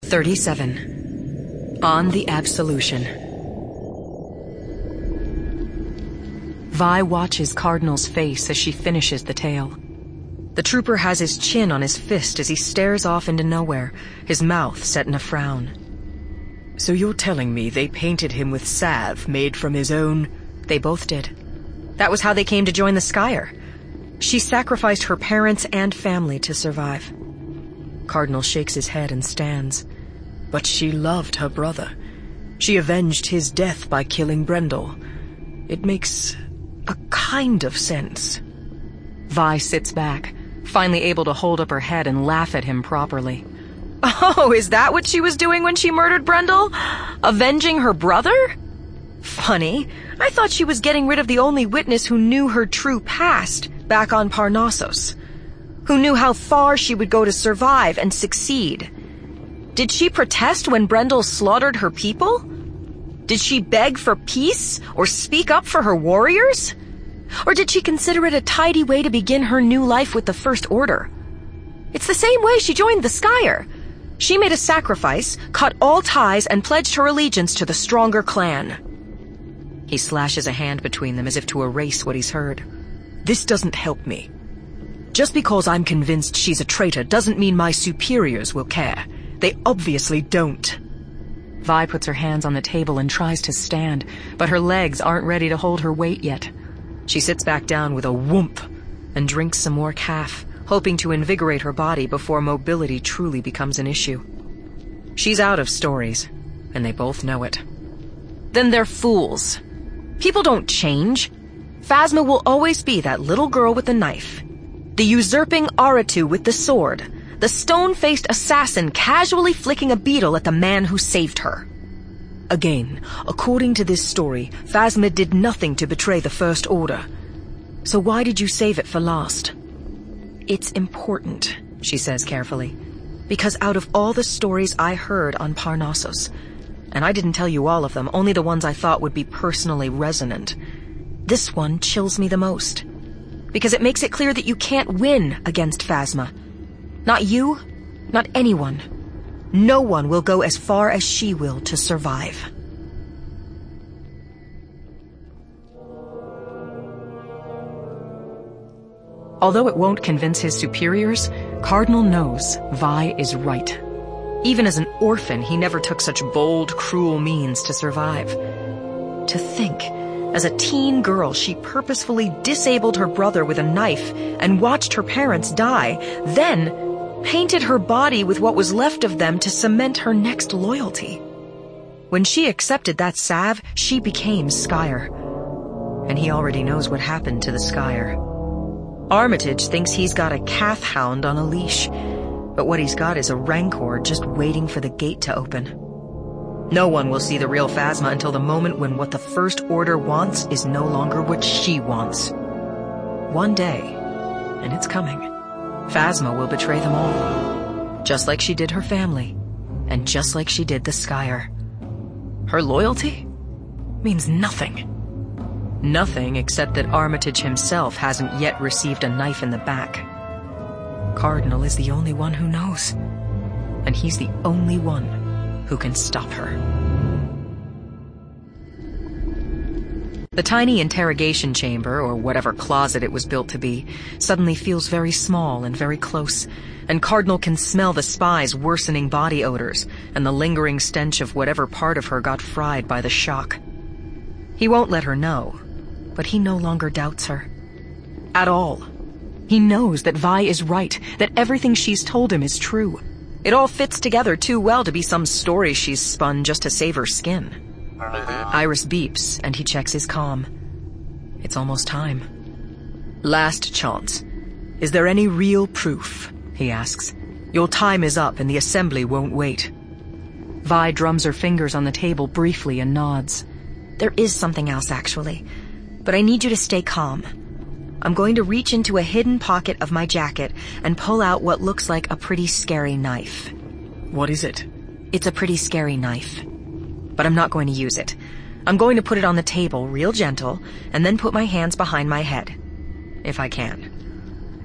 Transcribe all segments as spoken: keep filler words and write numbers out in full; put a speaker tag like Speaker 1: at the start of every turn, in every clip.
Speaker 1: thirty-seven. On the Absolution. Vi watches Cardinal's face as she finishes the tale. The trooper has his chin on his fist as he stares off into nowhere, his mouth set in a frown.
Speaker 2: So you're telling me they painted him with salve made from his own...
Speaker 1: They both did. That was how they came to join the Skyer. She sacrificed her parents and family to survive. Cardinal shakes his head and stands.
Speaker 2: But she loved her brother. She avenged his death by killing Brendel. It makes a kind of sense.
Speaker 1: Vi sits back, finally able to hold up her head and laugh at him properly. Oh, is that what she was doing when she murdered Brendel? Avenging her brother? Funny. I thought she was getting rid of the only witness who knew her true past back on Parnassus. Who knew how far she would go to survive and succeed. Did she protest when Brendel slaughtered her people? Did she beg for peace or speak up for her warriors? Or did she consider it a tidy way to begin her new life with the First Order? It's the same way she joined the Skyer. She made a sacrifice, cut all ties, and pledged her allegiance to the stronger clan. He slashes a hand between them as if to erase what he's heard.
Speaker 2: This doesn't help me. Just because I'm convinced she's a traitor doesn't mean my superiors will care. They obviously don't.
Speaker 1: Vi puts her hands on the table and tries to stand, but her legs aren't ready to hold her weight yet. She sits back down with a whoomp and drinks some more kaf, hoping to invigorate her body before mobility truly becomes an issue. She's out of stories, and they both know it. Then they're fools. People don't change. Phasma will always be that little girl with the knife. The usurping Aratu with the sword. The stone-faced assassin casually flicking a beetle at the man who saved her.
Speaker 2: Again, according to this story, Phasma did nothing to betray the First Order. So why did you save it for last?
Speaker 1: It's important, she says carefully, because out of all the stories I heard on Parnassus, and I didn't tell you all of them, only the ones I thought would be personally resonant, this one chills me the most. Because it makes it clear that you can't win against Phasma. Not you, not anyone. No one will go as far as she will to survive. Although it won't convince his superiors, Cardinal knows Vi is right. Even as an orphan, he never took such bold, cruel means to survive. To think, as a teen girl, she purposefully disabled her brother with a knife and watched her parents die, then painted her body with what was left of them to cement her next loyalty. When she accepted that salve, she became Skyer. And he already knows what happened to the Skyer. Armitage thinks he's got a calf hound on a leash, but what he's got is a rancor just waiting for the gate to open. No one will see the real Phasma until the moment when what the First Order wants is no longer what she wants. One day, and it's coming, Phasma will betray them all, just like she did her family, and just like she did the Skyer. Her loyalty means nothing. Nothing except that Armitage himself hasn't yet received a knife in the back. Cardinal is the only one who knows, and he's the only one who can stop her. The tiny interrogation chamber, or whatever closet it was built to be, suddenly feels very small and very close, and Cardinal can smell the spy's worsening body odors and the lingering stench of whatever part of her got fried by the shock. He won't let her know, but he no longer doubts her. At all. He knows that Vi is right, that everything she's told him is true. It all fits together too well to be some story she's spun just to save her skin. Iris beeps, and he checks his comm. It's almost time.
Speaker 2: Last chance. Is there any real proof? He asks. Your time is up and the assembly won't wait.
Speaker 1: Vi drums her fingers on the table briefly and nods. There is something else, actually. But I need you to stay calm. I'm going to reach into a hidden pocket of my jacket and pull out what looks like a pretty scary knife.
Speaker 2: What is it?
Speaker 1: It's a pretty scary knife. But I'm not going to use it. I'm going to put it on the table, real gentle, and then put my hands behind my head. If I can.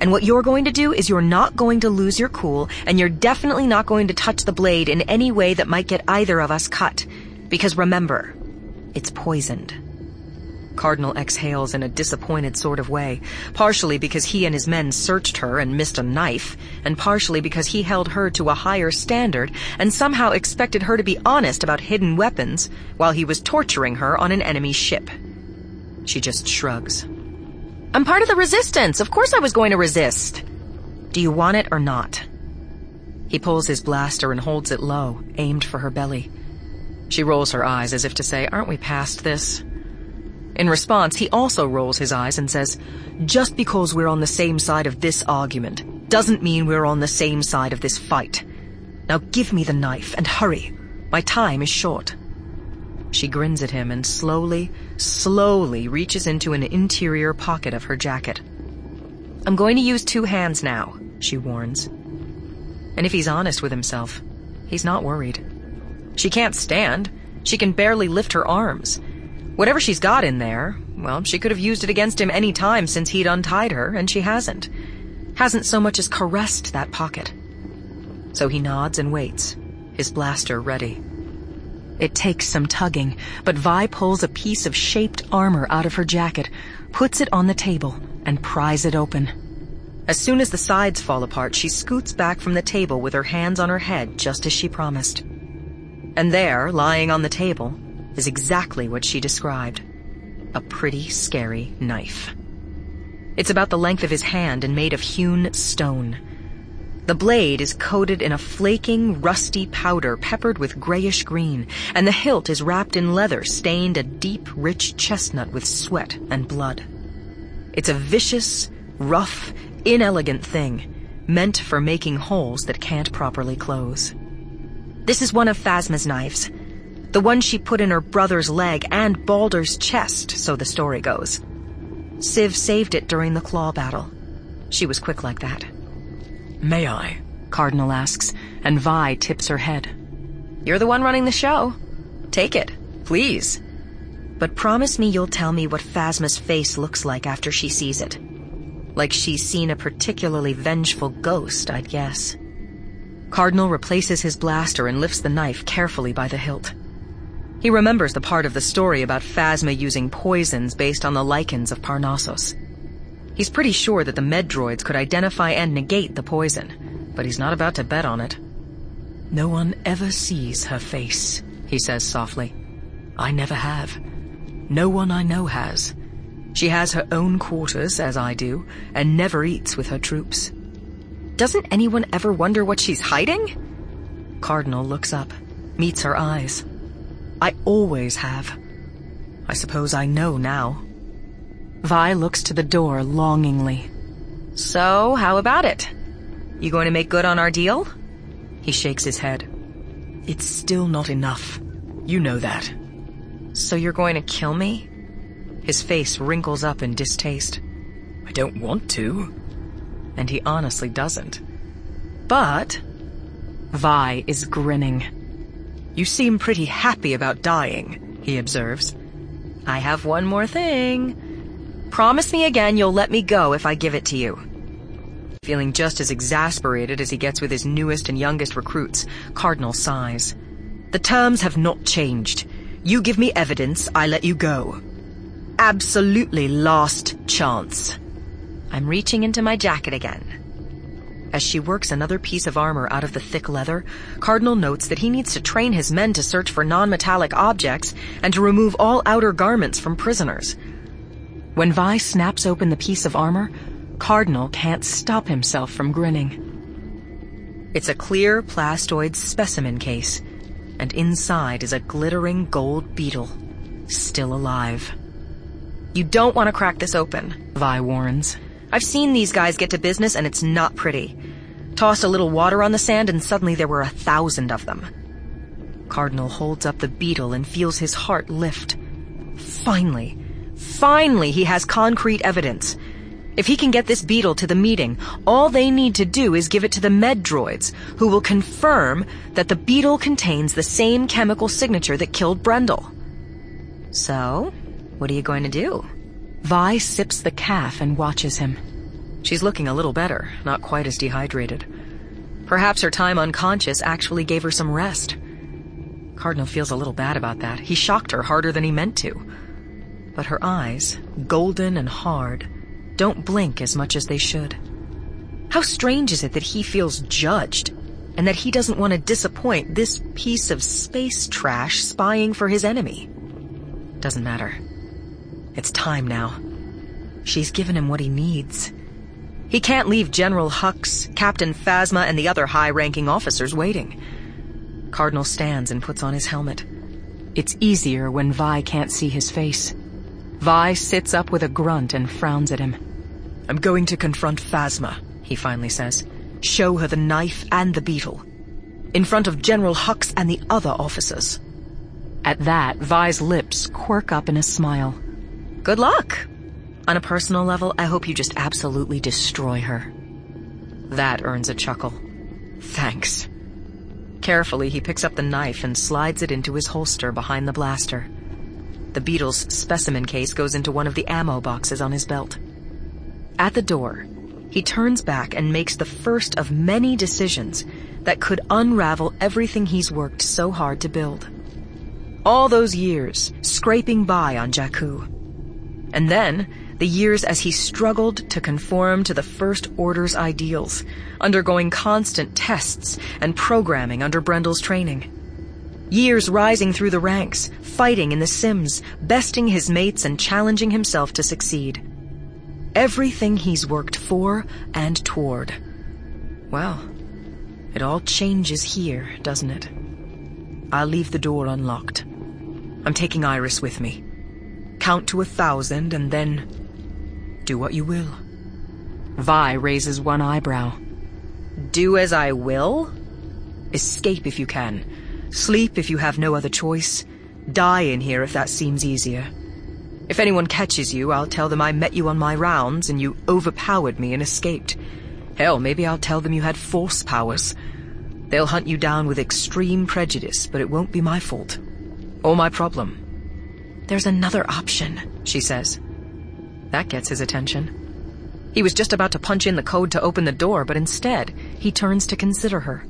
Speaker 1: And what you're going to do is you're not going to lose your cool, and you're definitely not going to touch the blade in any way that might get either of us cut. Because remember, it's poisoned. Cardinal exhales in a disappointed sort of way, partially because he and his men searched her and missed a knife, and partially because he held her to a higher standard and somehow expected her to be honest about hidden weapons while he was torturing her on an enemy ship. She just shrugs. I'm part of the resistance. Of course I was going to resist. Do you want it or not? He pulls his blaster and holds it low, aimed for her belly. She rolls her eyes as if to say, aren't we past this? In response, he also rolls his eyes and says, just because we're on the same side of this argument doesn't mean we're on the same side of this fight. Now give me the knife and hurry. My time is short. She grins at him and slowly, slowly reaches into an interior pocket of her jacket. I'm going to use two hands now, she warns. And if he's honest with himself, he's not worried. She can't stand. She can barely lift her arms. Whatever she's got in there, well, she could have used it against him any time since he'd untied her, and she hasn't. Hasn't so much as caressed that pocket. So he nods and waits, his blaster ready. It takes some tugging, but Vi pulls a piece of shaped armor out of her jacket, puts it on the table, and pries it open. As soon as the sides fall apart, she scoots back from the table with her hands on her head, just as she promised. And there, lying on the table, is exactly what she described. A pretty scary knife. It's about the length of his hand and made of hewn stone. The blade is coated in a flaking, rusty powder peppered with grayish green, and the hilt is wrapped in leather stained a deep, rich chestnut with sweat and blood. It's a vicious, rough, inelegant thing, meant for making holes that can't properly close. This is one of Phasma's knives. The one she put in her brother's leg and Baldur's chest, so the story goes. Civ saved it during the claw battle. She was quick like that.
Speaker 2: May I? Cardinal asks, and Vi tips her head.
Speaker 1: You're the one running the show. Take it, please. But promise me you'll tell me what Phasma's face looks like after she sees it. Like she's seen a particularly vengeful ghost, I'd guess. Cardinal replaces his blaster and lifts the knife carefully by the hilt. He remembers the part of the story about Phasma using poisons based on the lichens of Parnassus. He's pretty sure that the Meddroids could identify and negate the poison, but he's not about to bet on it.
Speaker 2: No one ever sees her face, he says softly. I never have. No one I know has. She has her own quarters, as I do, and never eats with her troops.
Speaker 1: Doesn't anyone ever wonder what she's hiding?
Speaker 2: Cardinal looks up, meets her eyes. I always have. I suppose I know now. Vi looks to the door longingly.
Speaker 1: So, how about it? You going to make good on our deal?
Speaker 2: He shakes his head. It's still not enough. You know that.
Speaker 1: So you're going to kill me? His face wrinkles up in distaste.
Speaker 2: I don't want to. And he honestly doesn't. But Vi is grinning. You seem pretty happy about dying, he observes.
Speaker 1: I have one more thing. Promise me again you'll let me go if I give it to you. Feeling just as exasperated as he gets with his newest and youngest recruits, Cardinal sighs. The terms have not changed. You give me evidence, I let you go. Absolutely last chance. I'm reaching into my jacket again. As she works another piece of armor out of the thick leather, Cardinal notes that he needs to train his men to search for non-metallic objects and to remove all outer garments from prisoners.
Speaker 2: When Vi snaps open the piece of armor, Cardinal can't stop himself from grinning.
Speaker 1: It's a clear plastoid specimen case, and inside is a glittering gold beetle, still alive. You don't want to crack this open, Vi warns. I've seen these guys get to business and it's not pretty. Tossed a little water on the sand and suddenly there were a thousand of them. Cardinal holds up the beetle and feels his heart lift. Finally, finally he has concrete evidence. If he can get this beetle to the meeting, all they need to do is give it to the Meddroids, who will confirm that the beetle contains the same chemical signature that killed Brendel. So, what are you going to do?
Speaker 2: Vi sips the calf and watches him. She's looking a little better, not quite as dehydrated. Perhaps her time unconscious actually gave her some rest. Cardinal feels a little bad about that. He shocked her harder than he meant to. But her eyes, golden and hard, don't blink as much as they should. How strange is it that he feels judged, and that he doesn't want to disappoint this piece of space trash spying for his enemy? Doesn't matter. It's time now. She's given him what he needs. He can't leave General Hux, Captain Phasma, and the other high-ranking officers waiting. Cardinal stands and puts on his helmet. It's easier when Vi can't see his face. Vi sits up with a grunt and frowns at him. I'm going to confront Phasma, he finally says. Show her the knife and the beetle. In front of General Hux and the other officers. At that, Vi's lips quirk up in a smile. Good luck! On a personal level, I hope you just absolutely destroy her. That earns a chuckle. Thanks. Carefully, he picks up the knife and slides it into his holster behind the blaster. The beetle's specimen case goes into one of the ammo boxes on his belt. At the door, he turns back and makes the first of many decisions that could unravel everything he's worked so hard to build. All those years, scraping by on Jakku. And then, the years as he struggled to conform to the First Order's ideals, undergoing constant tests and programming under Brendel's training. Years rising through the ranks, fighting in the sims, besting his mates and challenging himself to succeed. Everything he's worked for and toward. Well, it all changes here, doesn't it? I'll leave the door unlocked. I'm taking Iris with me. Count to a thousand and then do what you will. Vi raises one eyebrow. Do as I will? Escape if you can. Sleep if you have no other choice. Die in here if that seems easier. If anyone catches you, I'll tell them I met you on my rounds and you overpowered me and escaped. Hell, maybe I'll tell them you had force powers. They'll hunt you down with extreme prejudice, but it won't be my fault. Or my problem. There's another option, she says. That gets his attention. He was just about to punch in the code to open the door, but instead, he turns to consider her.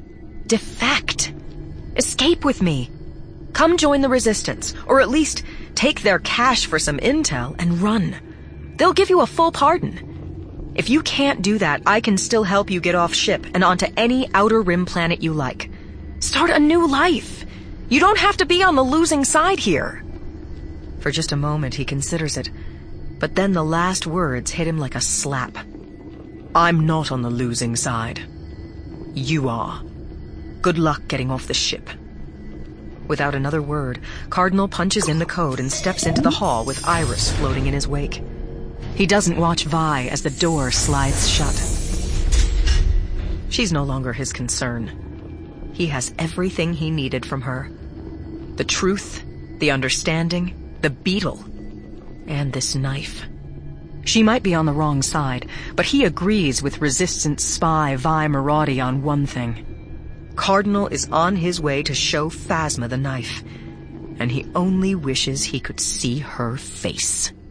Speaker 2: Defect! Escape with me! Come join the Resistance, or at least take their cash for some intel and run. They'll give you a full pardon. If you can't do that, I can still help you get off ship and onto any Outer Rim planet you like. Start a new life. You don't have to be on the losing side here. For just a moment, he considers it, but then the last words hit him like a slap. I'm not on the losing side. You are. Good luck getting off the ship. Without another word, Cardinal punches in the code and steps into the hall with Iris floating in his wake. He doesn't watch Vi as the door slides shut. She's no longer his concern. He has everything he needed from her. The truth, the understanding, the beetle, and this knife. She might be on the wrong side, but he agrees with Resistance spy Vi Maradi on one thing. Cardinal is on his way to show Phasma the knife, and he only wishes he could see her face.